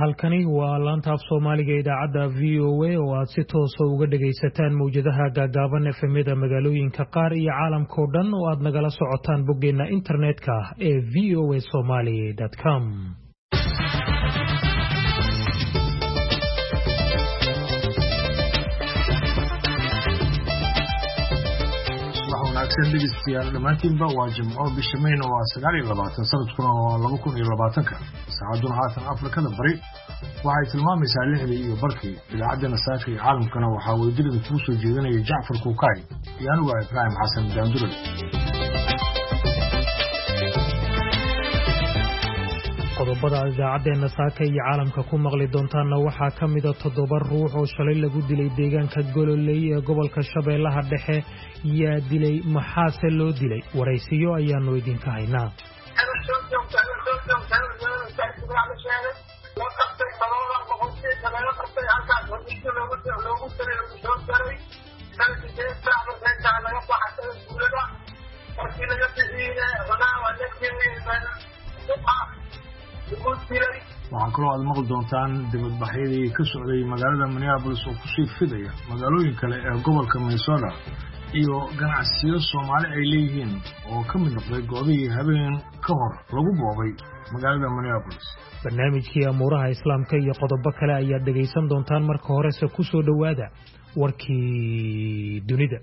halkani waa laanta af Soomaaliga idaacada VOA oo aad si toos ah uga dhageysataan mowjadaha gaagaaban efemada magaalooyinka qaar iyo caalamka oo dhan oo aad nagala socotaan boggeena internetka ee voasomali.com. dhegeystayaal dhamaantiinba waa Jimco bisha May oo 29 sanadkuna waa 2020 saacaduna haatan Afrikada bari waxay tilmaamaysaa 6 iyo barkii idaacadda saaka ee caalamkana waxaa weydiinada ku soo jeedinaya Jaafar Kuukay iyo anigu Ibrahim Xasan Daandure. qodobada idaacaddeena saaka iyo caalamka ku maqli doontaana waxaa ka mid ah 7 ruux oo shalay lagu dilay deegaanka Gololey ee gobolka Shabeellaha Dhexe yaa dilay maxaase loo dilay waraysiyo ayaanu idinka haynaa. waxaan kaloo aad maqli doontaan dibadbaxyadii ka socday magaalada Minneapolis oo ku sii fidaya magaalooyin kale ee gobolka Minnesota iyo ganacsiyo Soomaali ay leeyihiin oo ka mid noqday goobihii habeen ka hor lagu boobay magaalada Minneapolis. barnaamijkii amuuraha islaamka iyo qodobo kale ayaad dhageysan doontaan marka horese ku soo dhawaada warkii dunida.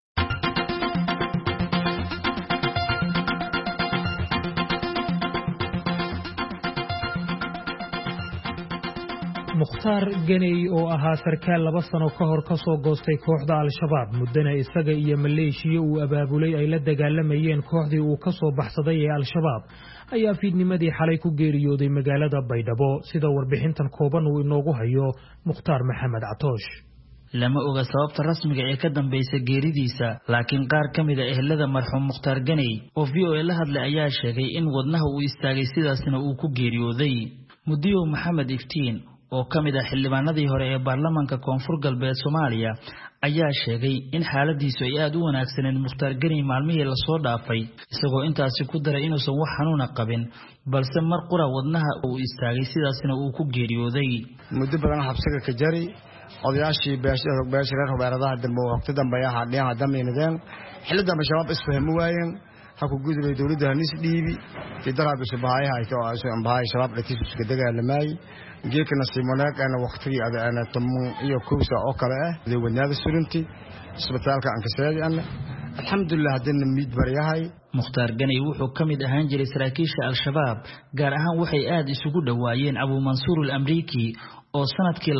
mukhtaar ganey oo ahaa sarkaal 2 sano ka hor ka soo goostay kooxda al-shabaab muddana isaga iyo maleeshiya uu abaabulay ay la dagaalamayeen kooxdii uu ka soo baxsaday ee al-shabaab ayaa fiidnimadii xalay ku geeriyooday magaalada Baydhabo sida warbixintan kooban uu inoogu hayo Mukhtaar Maxamed Catoosh. lama oga sababta rasmiga ee ka dambaysa geeridiisa laakiin qaar ka mid ah ehelada marxuum Mukhtaar Ganey oo VOA la hadlay ayaa sheegay in wadnaha uu istaagay sidaasna uu ku geeriyooday. Mudiyo Maxamed Iftiin oo ka mid ah xildhibaanadii hore ee baarlamaanka Koonfur Galbeed Soomaaliya ayaa sheegay in xaaladiisu ay aad u wanaagsaneen Mukhtaar Ganey maalmihii la soo dhaafay isagoo intaasi ku daray inuusan wax xanuun qabin balse mar qura wadnaha uu istaagay sidaasna uu ku geeriyooday. muddo badan xabsiga ka jari odayaashii beesha reeradaha dambe waqti dambe ayaa dhiyaan damiinadeen xilada shabaab isfahmi waayeen ha ku gudubay dawladda hanis dhiibi tidaraad subahayaha ay bahay shabaab dhatiis iska dagaalamay geekana Simonaak ana waqtigii ana tamun iyo kuusa oo kale ah wadaada surinti isbitaalka aan ka saadi ana alxamdulillah hadana mid bariyahay. Mukhtaar Ganey wuxuu ka mid ahaan jiray saraakiisha al-shabaab gaar ahaan waxay aad isugu dhawaayeen Abu Mansuur al-Amriki oo sanadkii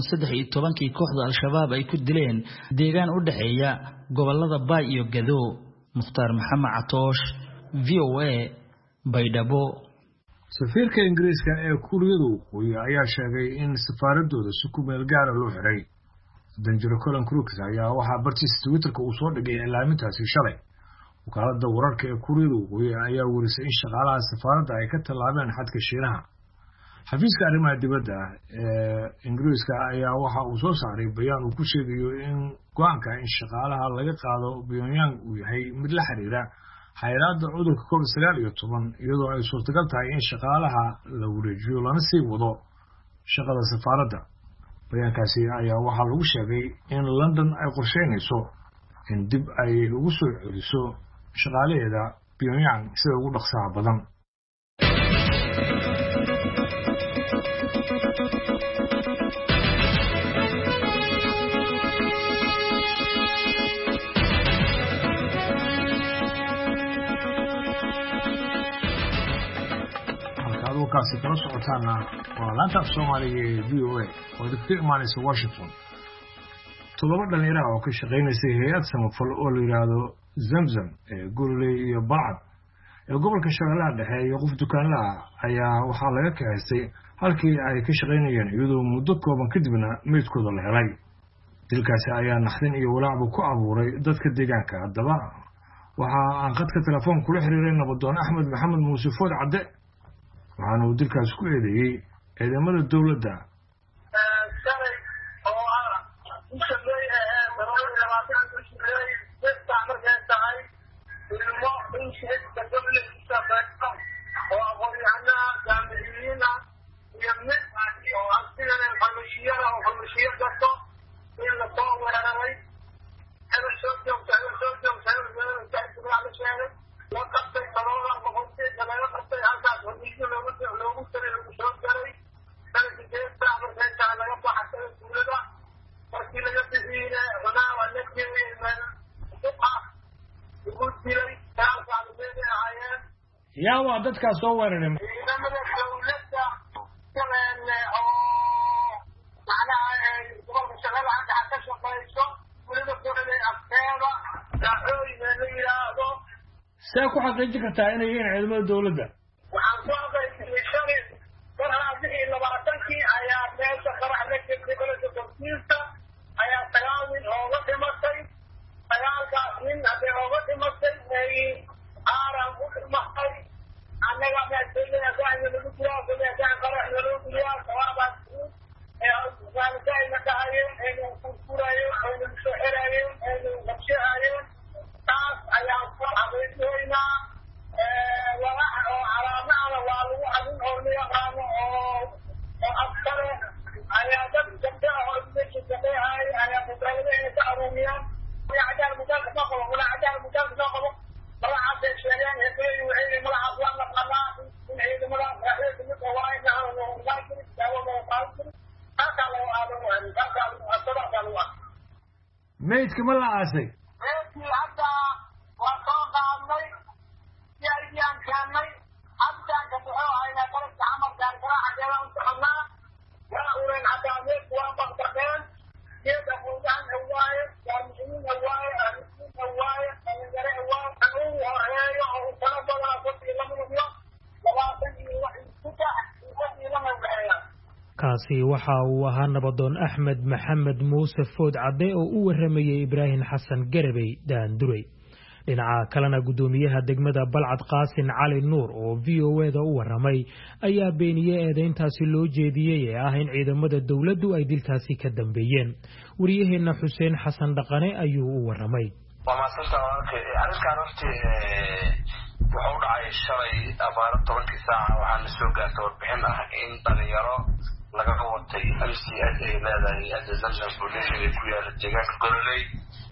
2013 kooxda al-shabaab ay ku dileen deegaan u dhaxeeya gobolada Baay iyo Gado. Mukhtaar Maxamed Catoosh VOA Baydhabo. safiirka Ingiriiska ee Kuuriyada Waqooyi ayaa sheegay in safaaradooda si ku meel gaar ah loo xiray. Danjiro Colin Crooks ayaa waxaa bartiisa Twitterka uu soo dhigay ilaamintaasi shalay. wakaaladda wararka ee Kuuriyada Waqooyi ayaa warisay in shaqaalaha safaaradda ay ka tallaabeen xadka Shiinaha. xafiiska arrimaha dibadda ee Ingiriiska ayaa waxa uu soo saaray bayaan uu ku sheegayo in go'aanka in shaqaalaha laga qaado Pyongyang uu yahay mid la xiriira xayiraadda cudurka COVID-19 iyadoo ay suurtagal tahay in shaqaalaha la wareejiyo lana sii wado shaqada safaaradda. bayaankaasi ayaa waxaa lagu sheegay in London ay qorsheynayso in dib ay ugu soo celiso shaqaalaheeda Pyongyang sida ugu dhaqsaha badan. kaasi kala socotaana waa laanta Soomaaliga ee VOA oo dadka imaanaysa Washington. 7 dhalinyaro oo ka shaqeynaysa hay'ad samafal oo la yiraahdo Zamzam ee Gololey iyo Balcad ee gobolka Shabeellaha Dhexe iyo qof dukaanlaha ayaa waxaa laga kaxaystay halkii ay ka shaqeynayeen iyadoo muddo kooban kadibna meydkooda la helay. dilkaasi ayaa naxdin iyo walaac ku abuuray dadka deegaanka. haddaba waxa aan qadka telefoon kula xiriiray nabadoon Axmed Maxamed Muuse Food Cadde waxaana uu dilkaas ku eedeeyay ciidamada dawladda. waa dadkaas soo weeraray ciidamada dawladda oo macnaha gobolka shaqada hadda ka shaqeyso weliba gobolay afkeeda dacooyin la yiraahdo see ku xaqiijin kartaa inay yihiin ciidamada dawladda waxaan ku xaqiijiyay shalay marhaadii 20 ayaa meesha qarax la jirtay gobolka Koonfurta ayaa tagaawin oo la dhimatay dagaalkaas nin hadee ooga dhimatay ay aaran u dhimatay annaga meesha gacan lagu jiraa gacan qarax lagu jiraa sawaabad waalidayna dhahayeen inuu ku furayo inuu soo xirayo inuu qabshayo taas ayaan ku xaqiijinaynaa walaha oo calaamada waa lagu adin oo yaqaano oo afkare ayaa dad jabta oo isku shaqeeyay ayaa mudaharaad ka aruuriyaan عدال مدرس نقبه ولا عدال مدرس نقبه ولا عبد الشريان يبين وعيد ولا عبد الله قضاء من عيد ولا رحيل مثل وايد هو باكر هو باكر هذا لو هذا هذا الصبح قالوا ميت كمان عاسي ميت حتى وصوت عمي يا ايام كاني حتى كتبوا علينا ثلاث عمل كان راح جرى انتقلنا يا اولين حتى ميت وابق تقين كيف يقول عن هوايه المسلمين هوايه المسلمين هوايه الجريء هوايه انه هوايه او طلب ولا فضل لهم اليوم ولا تنجي واحد فتح يقضي لهم البيان kaasi waxa uu ahaa nabadoon Axmed Maxamed Muuse Food Cadde oo u waramayay Ibrahim Xasan Garabay Daanduray dhinaca kalena gudoomiyaha degmada Balcad Qaasin Cali Nuur oo VOA-da u waramay ayaa beeniyay eedayntaasi loo jeediyay ee ah in ciidamada dawladdu ay dilkaasi ka dambeeyeen wariyaheena Xuseen Xasan Dhaqane ayuu u waramay arrinkan hortii wuxuu dhacay shalay abaar 10 saac waxaan soo gaartay warbixin ah in dhalinyaro laga watay MCA ay leedahay Azamzam Foundation ee ku yaala deegaanka Gololey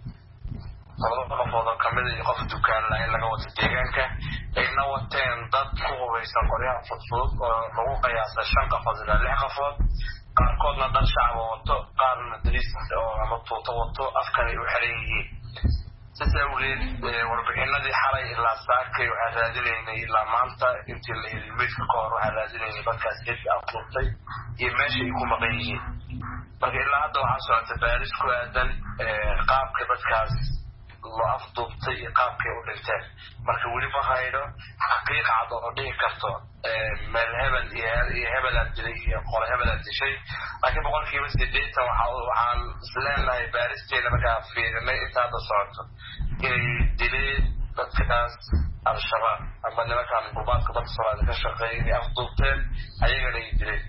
qof kamid ah qof dukaan laga watay deegaanka ayna wateen dad ku hubeysan qoryaha fudfud oo lagu qiyaasay 5 qofood ilaa 6 qofood qaarkoodna dhar shacab wato qaarna dariis oo ama tuuto wato afkana u xiran yihiin sidawleed warbixinadii xalay ilaa saakay waxaa raadinaynay ilaa maanta intii la ilmeedka ka hor waxaa raadinaynay dadkaas dadka afurtay iyo meesha ay ku maqan yihiin marka ilaa hadda waxaa socota baaris ku aadan qaabka dadkaas loo afduubtay iyo qaabkay u dhinteen marka weli ma hayno xaqiiqa cad oo dhihi karto meel hebel iyo hebel aad dilay iyo qole hebel aad dishay laakiin boqolkiiba 80 waxaan isleenahay baaristeena markaa fiirinay inta hadda socoto inay dileen dadkaas al-shabaab ama nimankan gurbaadka dadka Soomaaliya ka shaqeeyay inay afduubteen ayagana ay dileen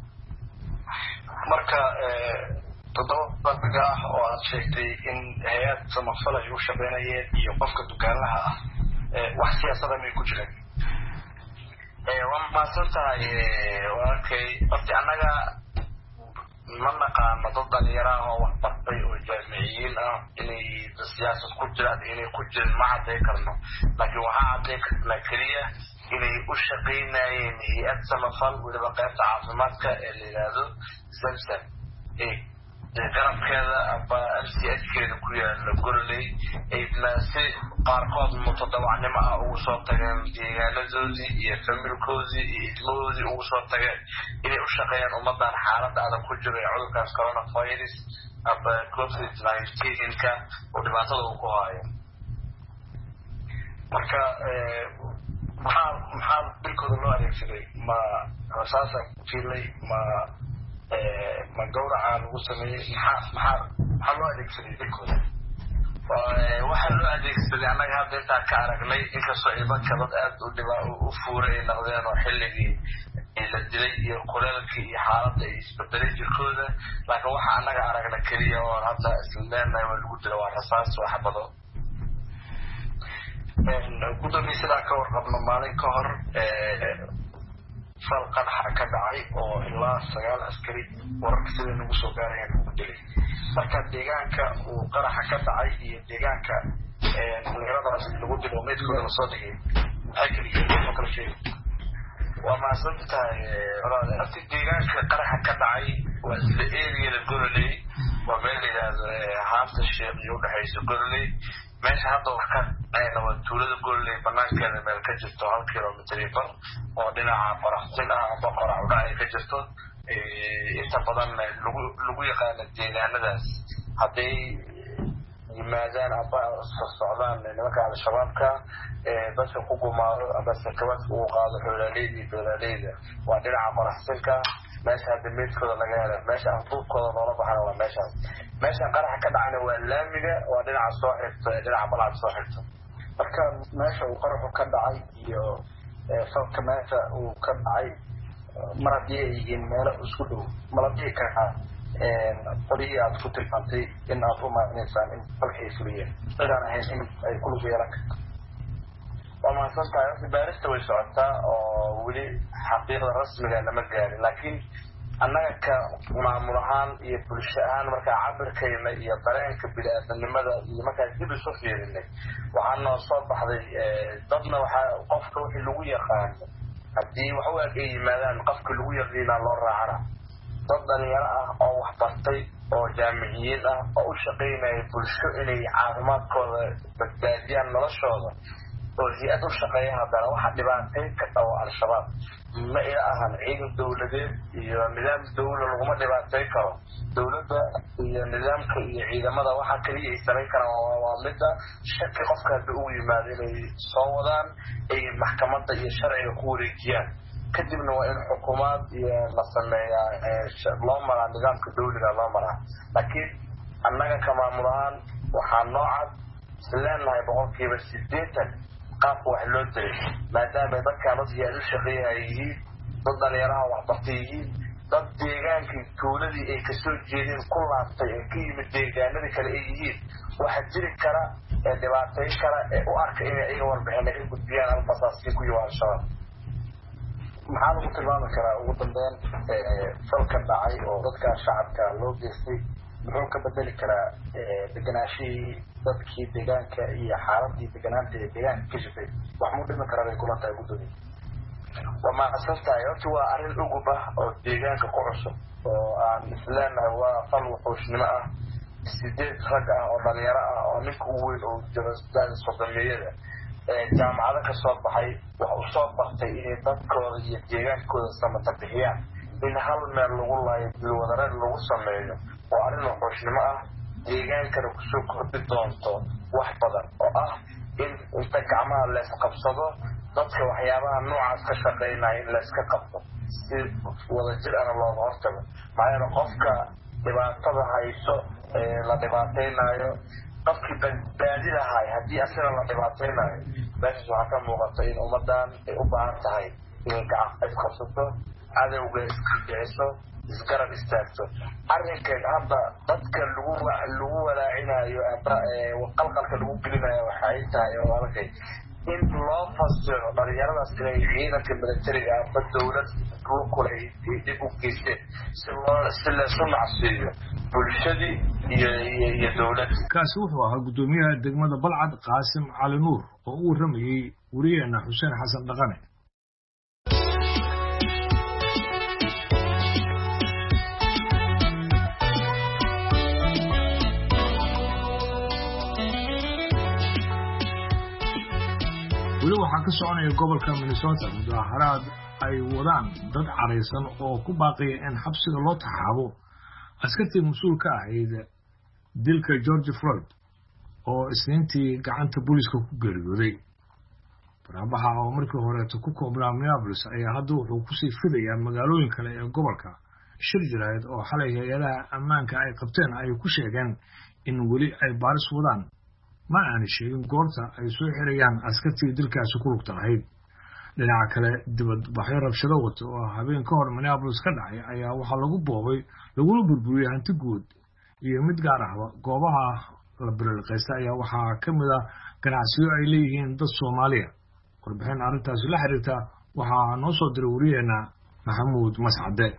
marka toddoba oo aad sheegtay in hay'ad samafal ay u shaqeynayeen iyo qofka dukaanlaha ah wax siyaasada ma ku jiraan waan maasantahay waakay horta anaga ma naqaan dad dhalinyaro ah oo wax bartay oo jaamiciyiin ah inay siyaasad ku jiraan inay ku jiraan ma cadday karno laakiin waxaa cadday karnaa keliya inay u shaqeynayeen hay'ad samafal weliba qaybta caafimaadka ee la yidhaahdo Zamzam garabkeeda aba MCH-keeda ku yaala Gololey ayna si qaarkood mutadawacnimo ah ugu soo tageen deegaanadoodii iyo familkoodii iyo ilmahoodii ugu soo tageen inay u shaqeeyaan ummadan xaaladda adag ku jiro ee cudurkaas coronavirus aba COVID-19-ka oo dhibaatada uu ku hayo marka maxaa bilkooda loo adeegsaday ma rasaasa fiilay ma gowraca lagu sameeyay maxaa loo adeegsaday bilkooda waxaa loo adeegsaday annaga hadda intaan ka aragnay inkastoo ciidanka dad aad u dhibaa u fuuray ay noqdeen oo xilligii la dilay iyo kuleelkii iyo xaaladda ay isbedelay jirkooda laakiin waxa annaga aragna keliya oo hadda isleenahay waa lagu dila waa rasaas wax bado gudoomiye sidaa ka warqabno maalin ka hor fal qaraxa ka dhacay oo ilaa 9 askari wararka sida nagu soo gaarayaan ugu dilay marka deegaanka uu qaraxa ka dhacay iyo deegaanka dhalinyaradaas lagu dilo meydkooda la soo dhigay maxay kala sheegay waa maasantahay horta deegaanka qaraxa ka dhacay waa isla area la Gololey waa meel la yidhaahdo haafta sheekh iyo u dhexaysa Gololey meesha hadda wax ka dhacayna waa tuulada Golley banaankeeda meel ka jirto 1 kilomitir bar oo dhinaca qoraxsin ah ama qorax u dhacay ka jirto inta badan lagu yaqaan deegaanadaas haday yimaadaan aba socdaan nimanka al-shabaabka dadka ku gumaado ama sakawad uu qaado xoolaaleedii beeraleyda waa dhinaca qoraxsinka meesha hadda meedkooda laga helay meesha afduubkooda loola baxana waa meesha qaraxa ka dhacayna waa laamiga waa dhinaca soo xigto dhinaca balcad soo xigto marka meesha uu qaraxu ka dhacay iyo falka meesha uu ka dhacay maradii ay yihiin meelo isku dhow maladii ka qolihii aad ku tilmaantay in aad u maadinaysaan in falkay fuliyeen sidaan ahayn in ay ku lug yeelan karto waa mahadsantahay baarista way socotaa oo weli xaqiiqda rasmiga lama gaarin laakiin annaga ka maamul ahaan iyo bulsho ahaan markaa cabirkayna iyo dareenka bini'aadanimada iyo markaa dib isu fiirinay waxaa noo soo baxday dadna waxaa qofka wixii lagu yaqaano haddii wax u eg ay yimaadaan qofka lagu yaqiinaa loo raacana dad dhalinyaro ah oo wax bartay oo jaamiciyiin ah oo u shaqaynaya bulsho inay caafimaadkooda badbaadiyaan noloshooda oo hay-ad u shaqeeya haddana waxa dhibaatayn ka dhawo al-shabaab ma ila ahan ciidan dowladeed iyo nidaam dowla laguma dhibaatayn karo dowladda iyo nidaamka iyo ciidamada waxa kaliya ay samayn karaan waa midda shaki qofka hadda ugu yimaado inay soo wadaan ay maxkamadda iyo sharciga ku wareejiyaan kadibna waa in xukuumaad iyo la sameeyaa loo maraa nidaamka dawliga loo maraa laakiin annaga ka maamul ahaan waxaa noocad isleenahay 80% qaabka wax loo diray maadaama dadkaan dad yaad u shaqeeyahay yihiin dad dhalinyaraha wax bartay yihiin dad deegaankii tuuladii ay kasoo jeedeen ku laabtay ee ka yimid deegaanadii kale ay yihiin waxa jiri kara ee dhibaatayn kara ee u arka inay ayaga warbixina ka gudbiyaan albasaasii ku yiwa al-shabaab maxaa lagu tilmaami karaa ugu dambeyn falka dhacay oo dadka shacabka loo geystay muxuu ka bedeli karaa deganaashihii dadkii deegaanka iyo xaaladii deganaanta ee deegaanka ka jirtay wax muu dhimi karaa bay kula tahay guddoomiye waa mahadsantahay horta waa arrin ugub ah oo deegaanka ku cusub oo aan isleenahay waa fal wuxuushnimo ah 8 rag ah oo dhalinyaro ah oo ninka ugu weyn oo jiro sodomeeyada jaamacado ka soo baxay wax u soo bartay inay dadkooda iyo deegaankooda samata bixiyaan in hal meel lagu laayo bilwadareed lagu sameeyo waa arrin wuxuushnimo ah deegaankana kusoo kordhi doonto wax badan oo ah in inta gacmaha leysqabsado dadka waxyaabaha noocaas ka shaqaynaya in layska qabto si wadajir ana looga hortago maxaa yeele qofka dhibaatada hayso la dhibaataynayo qofkii badbaadi lahay haddii asina la dhibaataynayo meeshaas waxaa ka muuqata in ummadan ay u baahan tahay inay gacan isqabsato cadowga iska biciso isgarab istaagto arrinkan hadda dadka lagu walaacinayo qalqalka lagu gelinayo waxay tahay oo arkay in loo fasiro dhalinyaradaas inay ciidanka militariga amba dowlad kule ay dib u geysteen si laysu nacsiiyo bulshadii iyo dowladda kaasi wuxuu ahaa guddoomiyaha degmada balcad qaasim cali nuur oo u warramayey wariyeena xuseen xasan dhaqane weli waxaa ka soconaya gobolka Minnesota mudaharaad ay wadaan dad careysan oo ku baaqaya in xabsiga loo taxaabo askartii mas'uulka ahayd dilka George Floyd oo isniintii gacanta booliska ku geeriyooday barabaha oo markii hore ku koobnaa Minneapolis ayaa hadda wuxuu ku sii fidayaa magaalooyin kale ee gobolka shir jiraayad oo xalay hay'adaha ammaanka ay qabteen ay ku sheegeen in weli ay baaris wadaan ma aanay sheegin goorta ay soo xirayaan askartii dilkaasi ku lugta lahayd dhinaca kale dibadbaxyo rabshado wato oo habeen ka hor Minneapolis ka dhacay ayaa waxaa lagu boobay laguna burburiyey hanti guud iyo mid gaar ahba goobaha la bilaqaysta ayaa waxaa ka mid ah ganacsiyo ay leeyihiin dad Soomaaliya warbixin arrintaasi la xiriirta waxaa noo soo diray wariyeena Maxamuud Mascade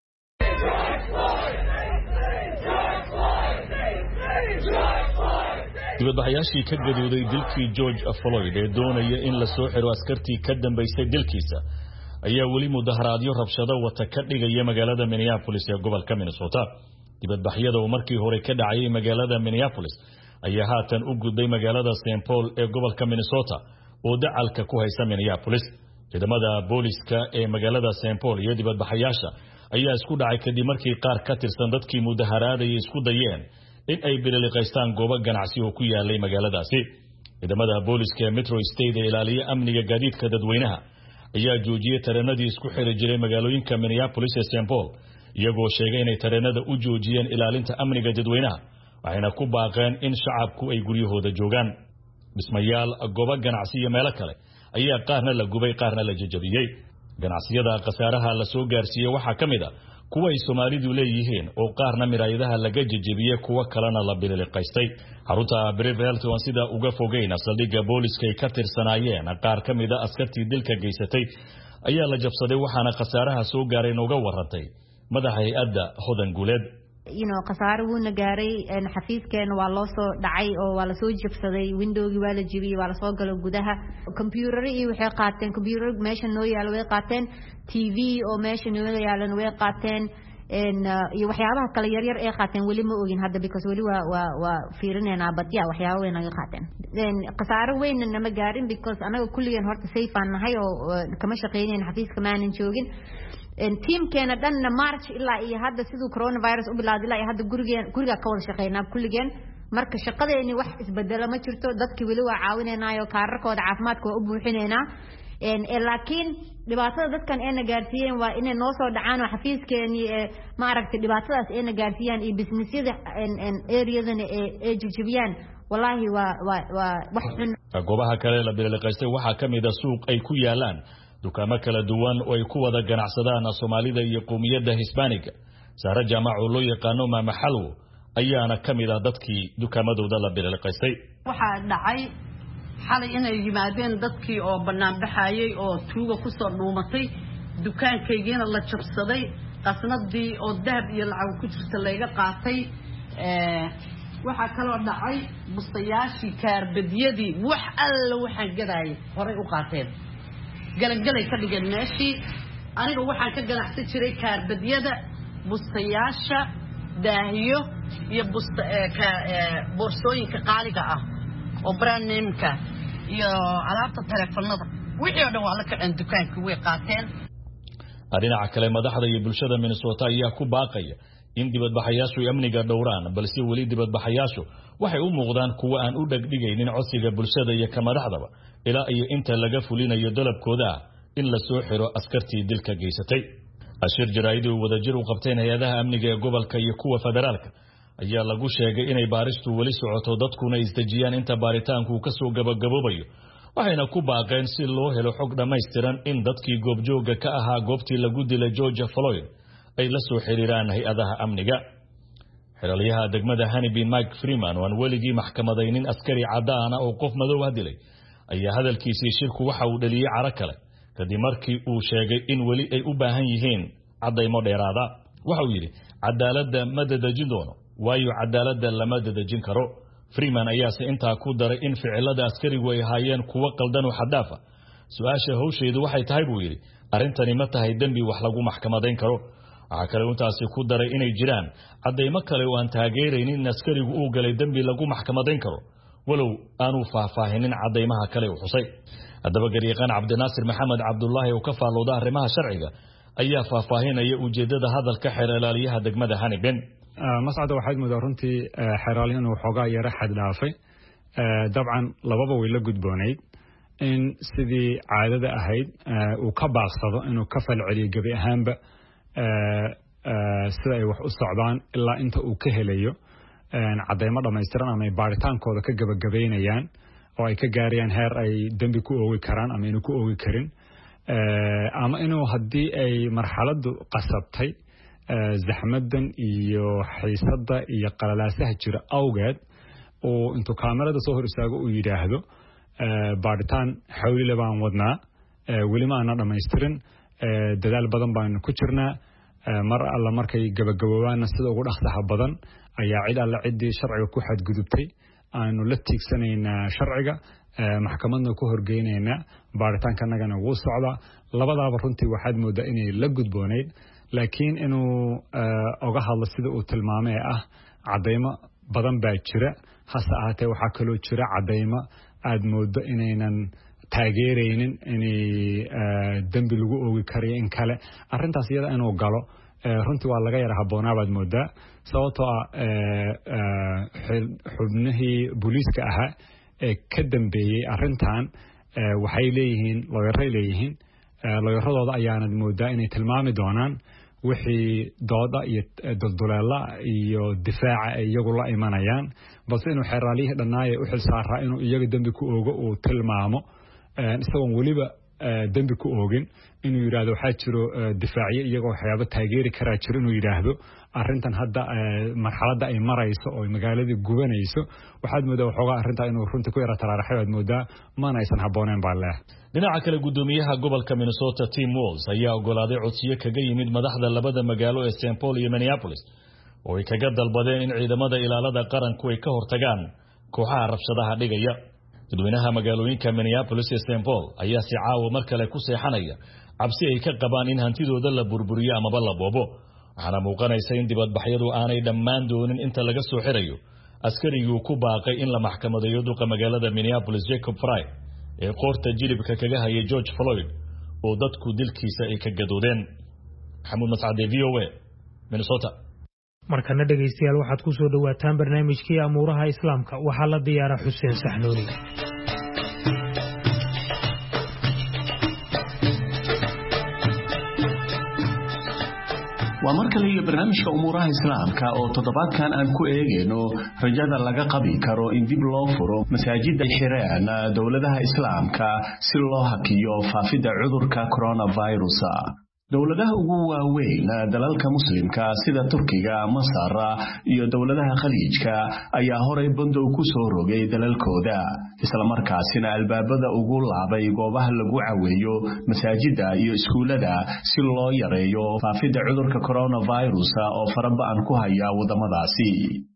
dibadbaxayaashii ka gadooday dilkii George Floyd ee doonaya in la soo xiro askartii ka dambeysay dilkiisa ayaa weli mudaharaadyo rabshado wata ka dhigaya magaalada Minneapolis ee gobolka Minnesota dibadbaxyada oo markii hore ka dhacay magaalada Minneapolis ayaa haatan u gudbay magaalada St Paul ee gobolka Minnesota oo dacalka ku haysa Minneapolis. ciidamada booliska ee magaalada St Paul iyo dibadbaxayaasha ayaa isku dhacay kadib markii qaar ka tirsan dadkii mudaharaadayay isku dayeen in ay bililiqaystaan goobo ganacsi oo ku yaalay magaaladaasi. ciidamada booliska ee Metro State ee ilaaliya amniga gaadiidka dadweynaha ayaa joojiyay tareenadii isku xiri jiray magaalooyinka Minneapolis iyo St Paul iyagoo sheegay inay tareenada u joojiyeen ilaalinta amniga dadweynaha waxayna ku baaqeen in shacabku ay guryahooda joogaan. dhismayaal goobo ganacsi iyo meelo kale ayaa qaarna la gubay qaarna la jajabiyay. ganacsiyada khasaaraha la soo gaarsiiyay waxaa ka mid ah kuwa ay Soomaalidu leeyihiin oo qaarna miraayadaha laga jajabiyay kuwa kalena la bililiqaystay. xarunta Brevelton sida uga fogeyna saldhigga booliska ay ka tirsanaayeen qaar ka mid ah askartii dilka geysatay ayaa la jabsaday waxaana khasaaraha soo gaaray nooga warantay madaxa hay'adda Hodan Guuleed. khasaaro wuuna gaaray xafiiskeena waa loo soo dhacay oo waa la soo jabsaday windowgii waa la jibiyay waa la soo galay gudaha computer iyo waxay qaateen computer meesha noo yaalo way qaateen TV oo meesha noo yaalana way qaateen iyo waxyaabaha kale yar yar ee qaateen wali ma ogin hadda because wali waa fiirinayna badya waxyaabo weyn ay qaateen khasaaro weyn nama gaarin because anaga kulligan horta safe aan nahay oo kama shaqeynayna xafiiska maanan joogin teamkeena dhanna March ilaa iyo hadda sidoo coronavirus u bilowday ilaa iyo hadda guriga ka wada shaqeynaa kulligeen marka shaqadeeni wax isbedelo ma jirto dadkii wali waa caawinaynaayoo kaararkooda caafimaadka waa u buuxinaynaa laakiin dhibaatada dadkan ayna gaarsiiyeen waa inay noo soo dhacaan oo xafiiskeeni ma aragtay dhibaatadaas ayna gaarsiiyaan iyo businessyada areadan ee jijibiyaan wallahi waa wax xun. goobaha kale la bililiqaystay waxaa ka mid ah suuq ay ku yaalaan dukaamo kala duwan oo ay ku wada ganacsadaan Soomaalida iyo qowmiyadda Hispaniga. Sahra Jaamac oo loo yaqaano Maama Xalwo ayaana ka mid ah dadkii dukaamadooda la bililiqaystay. waxaa dhacay xalay inay yimaadeen dadkii oo banaan baxayay oo tuuga ku soo dhuumatay dukaankaygiina la jabsaday qasnadii oo dahab iyo lacag ku jirta laga qaatay waxaa kaloo dhacay bustayaashii kaarbadiyadii wax alla waxaan gadaayay horay u qaateen galangalay ka dhigeen meeshii aniga waxaan ka ganacsan jiray kaarbadiyada bustayaasha daahiyo iyo boorsooyinka qaaliga ah oo brand name-ka iyo alaabta telefoonada wixii oo dhan waa la kaceen dukaankii way qaateen. dhinaca kale madaxda iyo bulshada Minnesota ayaa ku baaqaya in dibadbaxayaashu amniga dhowraan balse wali dibadbaxayaashu waxay u muuqdaan kuwa aan u dhagdhigaynin codsiga bulshada iyo ka madaxdaba ilaa iyo inta laga fulinayo dalabkooda in la soo xiro askartii dilka geysatay. ashir jaraa'idii wadajir u qabteen hay'adaha amniga ee gobolka iyo kuwa federaalka ayaa lagu sheegay inay baaristu wali socoto dadkuna isdajiyaan inta baaritaanku ka soo gabagaboobayo waxayna ku baaqeen si loo helo xog dhameystiran in dadkii goobjooga ka ahaa goobtii lagu dilay George Floyd ay la soo xiriiraan hay'adaha amniga. xiraliyaha degmada Hannibin Mike Freeman oo weligii maxkamadaynin askari cadaan ah oo qof madow ah dilay ayaa hadalkiisii shirku waxa uu dhaliyay caro kale kadib markii uu sheegay in wali ay u baahan yihiin cadaymo dheeraada. waxa uu yiri cadaaladda ma dadajin doono waayo cadaaladda lama dadajin karo. Freeman ayaa intaa ku daray in ficilada askarigu ay haayeen kuwa qaldan oo xadaafa. su'aasha hawsheedu waxay tahay buu yiri arintani ma tahay dambi wax lagu maxkamadayn karo. waxa kale uu taasi ku daray inay jiraan cadaymo kale oo aan taageeraynin in askarigu uu galay dambi lagu maxkamadayn karo walow aanu faahfaahinin cadaymaha kale uu xusay. haddaba garyaqaan Cabdinaasir Maxamed Cabdullaahi oo ka faalooda arrimaha sharciga ayaa faahfaahinaya ujeedada hadalka xeeralaaliyaha degmada Hannibin. mas'ada waxaad moodaa runtii xeeraalin inuu xoogaa yara xad dhaafay dabcan lababa way la gudboonayd in sidii caadada ahayd uu ka baaqsado inuu ka falceliyo gabi ahaanba sida ay wax u socdaan ilaa inta uu ka helayo cadaymo dhammaystiran ama ay baaritaankooda ka gabagabaynayaan oo ay ka gaarayaan heer ay dembi ku oogi karaan ama inuu ku oogi karin ama inuu haddii ay marxaladdu qasabtay zaxmadan iyo xiisadda iyo qalalaasaha jira awgeed uu intuu kaamirada soo hor istaago uu yidhaahdo baaritaan xawlile baan wadnaa weli ma aana dhammaystirin dadaal badan baanu ku jirnaa mar alla markay gabagaboobaana sida ugu dhaqsaha badan ayaa cid alla ciddii sharciga ku xadgudubtay aanu la tiigsanaynaa sharciga maxkamadna ku horgeynaynaa baaritaankanagana wuu socdaa labadaaba runtii waxaad moodaa inay la gudboonayd laakiin inuu oga hadlo sida uu tilmaamay ah cadaymo badan baa jira hase ahaatee waxaa kaloo jira cadaymo aad moodo inaynan taageeraynin inay dembi lagu oogi karayo in kale arrintaas iyada inuu galo runtii waa laga yara habboonaa baad moodaa sababtoo xubnihii booliiska ahaa ee ka dambeeyey arrintan waxay leeyihiin looyaray leeyihiin looyaradooda ayaanad moodaa inay tilmaami doonaan wixii dooda iyo dulduleela iyo difaaca ay iyagu la imanayaan balse inuu xeeraaliyihii dhannaaye u xil saaraa inuu iyaga dembi ku oogo uu tilmaamo isagoon weliba dembi ku oogin inuu yidhaahdo waxaa jiro difaacyo iyagoo waxyaabo taageeri karaa jiro inuu yidhaahdo arrintan hadda marxaladda ay marayso oo magaaladii gubanayso waxaad moodaa waxoogaa arrintaa inuu runtii ku yara taraaraxay baad moodaa mana aysan habbooneen baa leeh dhinaca kale gudoomiyaha gobolka Minnesota Tim Walz ayaa ogolaaday codsiyo kaga yimid madaxda labada magaalo ee St. Paul iyo Minneapolis oo ay kaga dalbadeen in ciidamada ilaalada qaranku ay ka hortagaan kooxaha rabshadaha dhigaya dadweynaha magaalooyinka Minneapolis iyo St. Paul ayaa si caawa mar kale ku seexanaya cabsi ay ka qabaan in hantidooda la burburiyo ama la boobo waxaana muuqanaysa in dibadbaxyadu aanay dhammaan doonin inta laga soo xirayo askarigii ku baaqay in la maxkamadeeyo duqa magaalada Minneapolis Jacob Frey ee qoorta jilibka kaga hayay George Floyd oo dadku dilkiisa ay ka gadoodeen Maxamuud Mascade VOA Minnesota markana dhageystayaal waxaad ku soo dhawaataan barnaamijkii amuuraha islaamka waxaa la diyaaraa Xuseen Saxnuuni waa markale iyo barnaamijka umuuraha islaamka oo toddobaadkan aan ku eegayno rajada laga qabi karo in dib loo furo masaajidda xireen dowladaha islaamka si loo hakiyo faafidda cudurka coronavirus dowladaha ugu waaweyn dalalka muslimka sida Turkiga, Masar iyo dowladaha Khaliijka ayaa horay bandow ku soo rogay dalalkooda isla markaasina albaabada ugu laabay goobaha lagu caweeyo masaajidda iyo iskuulada si loo yareeyo faafidda cudurka coronavirus oo farabaan ku haya wadamadaasi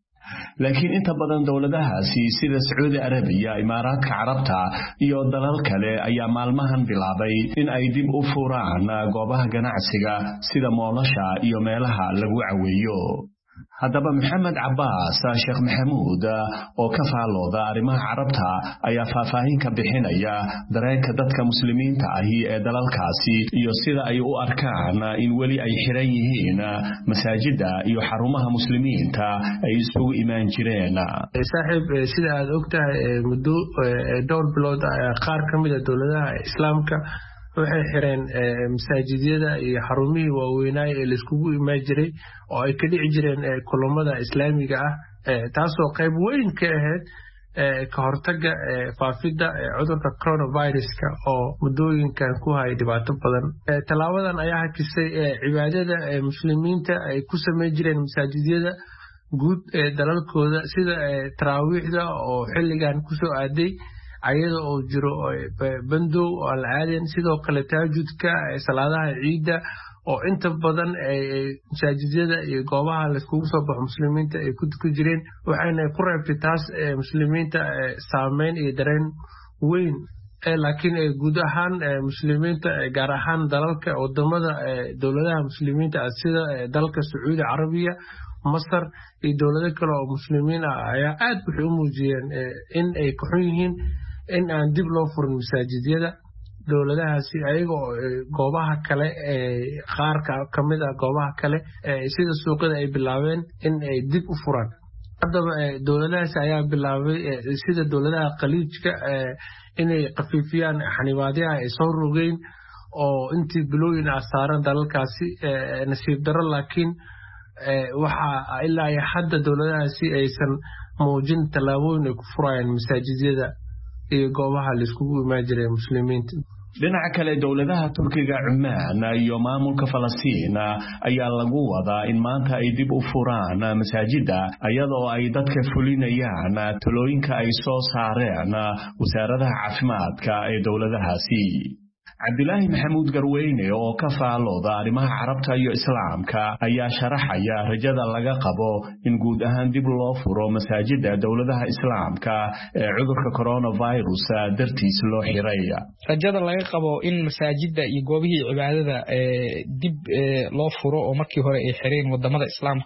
laakiin inta badan dowladahaasi sida Saudi Arabia, Imaaraadka Carabta iyo dalal kale ayaa maalmahan bilaabay in ay dib u furaan goobaha ganacsiga sida moolasha iyo meelaha lagu caweeyo haddaba Maxamed Cabbaas Sheekh Maxamuud oo ka faalooda arrimaha Carabta ayaa faahfaahin ka bixinaya dareenka dadka muslimiinta ahi ee dalalkaasi iyo sida ay u arkaan in weli ay xiran yihiin masaajidda iyo xarumaha muslimiinta ay isugu imaan jireen saaxiib sida aad ogtahay muddo dhowr bilood qaar ka mid ah dowladaha islaamka waxay xireen masaajidyada iyo xarumihii waaweynaa ee la iskugu imaan jiray oo ay ka dhici jireen kulamada islaamiga ah taasoo qayb weyn ka ahayd ka hortagga faafidda cudurka coronaviruska oo muddooyinkan ku hayay dhibaato badan tallaabadan ayaa hakisay cibaadada muslimiinta ay ku samayn jireen masaajidyada guud ee dalalkooda sida taraawiixda oo xilligan kusoo aaday ayada oo jiro bandow oo la aadeen sidoo kale taajudka salaadaha ciida oo inta badan masaajidyada iyo goobaha la iskugu soo baxo muslimiinta ay ku jireen waxayna ku reebtay taas muslimiinta saameyn iyo dareen weyn laakiin guud ahaan muslimiinta gaar ahaan dalalka wadamada dowladaha muslimiinta sida dalka Sacuudi Carabiya Masar iyo dowlado kale oo muslimiin ah ayaa aad waxay u muujiyeen in ay ku xun yihiin in aan dib loo furin masaajidyada dowladahaasi ayaga goobaha kale qaar ka mid ah goobaha kale sida suuqyada ay bilaabeen in ay dib u furaan haddaba dowladahaasi ayaa bilaabay sida dowladaha Khaliijka inay qafiifiyaan xanibaadaha ay soo rogeen oo intii bilooyin ah saaran dalalkaasi nasiib darro laakiin waxa ilaa ay hadda dowladahaasi aysan muujin tallaabooyin ay ku furayaan masaajidyada iyo goobaha la iskugu imaan jiray muslimiinta dhinaca kale dowladaha Turkiga, Cumaan iyo maamulka Falastiin ayaa lagu wadaa in maanta ay dib u furaan masaajidda iyadoo ay dadka fulinayaan talooyinka ay soo saareen wasaaradaha caafimaadka ee dowladahaasi Cabdilaahi Maxamuud Garweyne oo ka faalooda arrimaha Carabta iyo Islaamka ayaa sharaxaya rajada laga qabo in guud ahaan dib loo furo masaajidda dowladaha Islaamka ee cudurka coronavirus dartiis loo xiray rajada laga qabo in masaajidda iyo goobihii cibaadada dib loo furo oo markii hore ay xireen wadamada Islaamka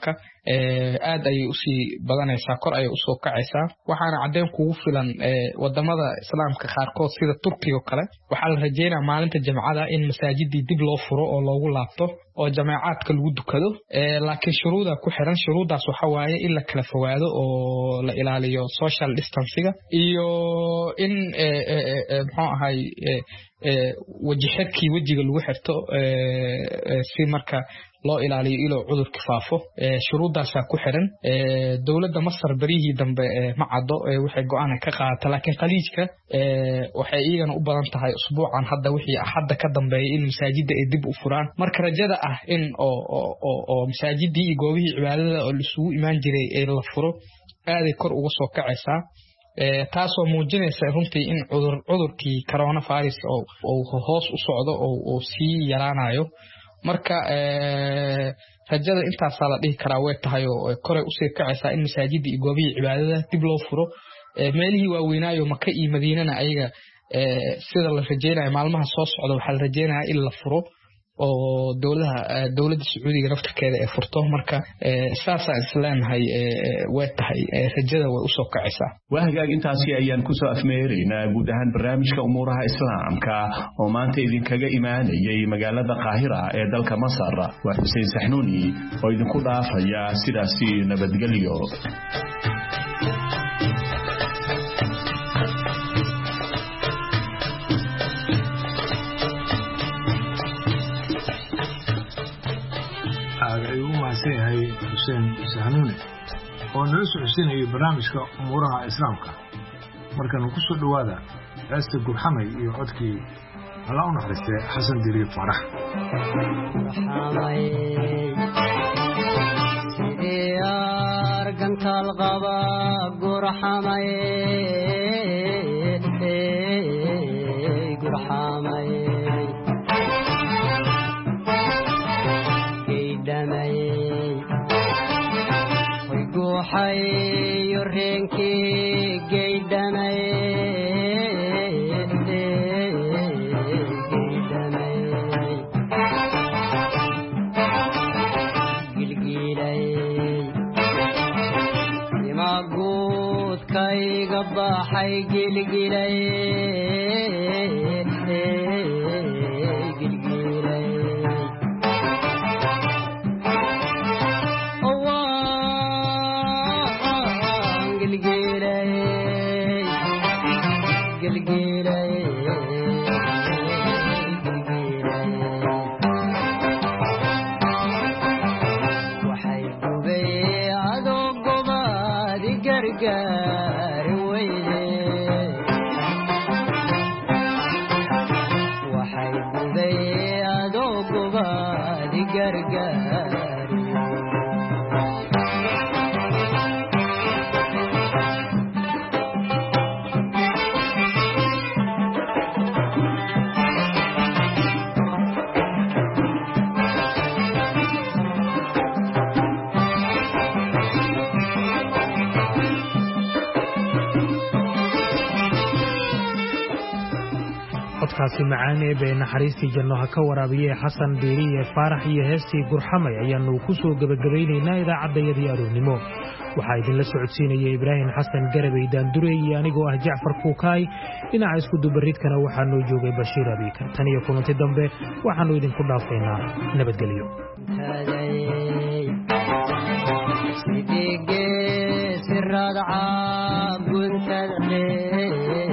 aad ay u sii badanaysaa kor ay u soo kacaysaa waxaana cadeyn kugu filan wadamada islaamka qaarkood sida Turkiga kale waxa la rajeynayaa maalinta Jimcada in masaajidii dib loo furo oo loogu laabto oo jamaacadka lagu dukado laakiin shuruuda ku xiran shuruudaas waxa waaye in la kala fogaado oo la ilaaliyo social distancing iyo in muxuu ahay wajihadkii wajiga lagu xirto si marka loo ilaaliyo ilo cudurka faafo shuruudaas ku xiran dawladda Masar barihii dambe ma cado waxay go'aan ka qaadataa laakiin qaliijka waxay iyagana u badan tahay usbuucan hadda wixii axadda ka dambeeyay in masaajidda ay dib u furaan marka rajada ah in oo masaajidii iyo goobihii cibaadada oo isugu imaan jiray ee la furo aad kor uga soo kacaysaa taasoo muujinaysa runtii in cudurkii coronavirus oo hoos u socdo oo sii yaraanayo marka rajada intaas la dhihi karaa way tahay oo kore u sii kacaysa in masaajidii iyo goobihii cibaadada dib loo furo meelihii waaweynaayo Maka iyo Madiinana ayaga sida la rajeynayo maalmaha soo socda waxa la rajeynayaa in la furo oo dawladda Sacuudiga naftirkeeda ay furto marka saasa islaahay way tahay rajada way u soo kacaysaa wahagaag intaasi ayaan ku soo afmeereynaa guud ahaan barnaamijka umuuraha islaamka oo maanta idinkaga imaanayay magaalada Qaahira ee dalka Masar waa Xuseen Saxnuuni oo idinku dhaafaya sidaasi nabadgelyo Xuseen Saxnuuni oo noo socodsiinayay barnaamijka umuuraha islaamka markan ku soo dhawaada heesta Gurxamay iyo codkii Allah u naxariistay Xasan Diiri Farax sidiyar gantal qaba Gurxamay waxay yureenki geedanay gilgilay ima guud kayga baxay gilgilay codkaasi macaan ee been naxariistii janno ha ka waraabiyay Xasan Diiri Farax iyo heestii Gurxamay ayaanu ku soo gabagabaynaynaa idaacadayadii aroornimo waxaa idin la socodsiinayay Ibraahim Xasan Garabay Daandurey iyo anigoo ah Jacfar Kuukay dhinaca isku dubaridkana waxaa noo joogay Bashiir Abiika tan iyo kulanti dambe waxaanu idinku dhaafaynaa nabadgelyo sidige sirada guntada